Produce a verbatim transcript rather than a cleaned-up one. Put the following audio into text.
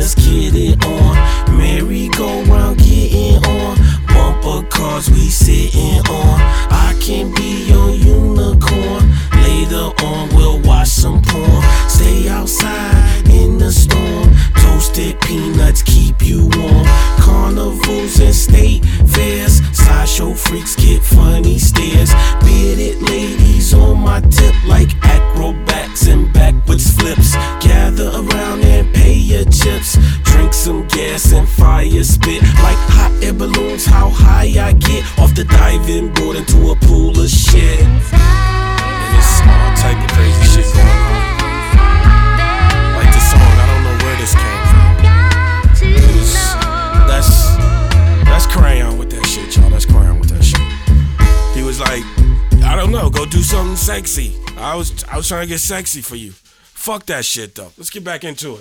let's get it on. Merry-go-round getting on. Bumper cars we sitting on. I can be your unicorn. Later on we'll watch some porn. Stay outside in the storm. Toasted peanuts keep you warm. Carnivals and state fairs. Sideshow freaks get funny stares. Bearded ladies on my tip like acrobats and backwards flips. Gather around and pay your chips. Drink some gas and fire spit like hot air balloons. How high I get off the diving board into a pool of shit. And it's all type of crazy shit going on. Like this song, I don't know where this came from. It was, that's that's Crayon with that shit, y'all. That's Crayon with that shit. He was like, I don't know, go do something sexy. I was I was trying to get sexy for you. Fuck that shit though. Let's get back into it.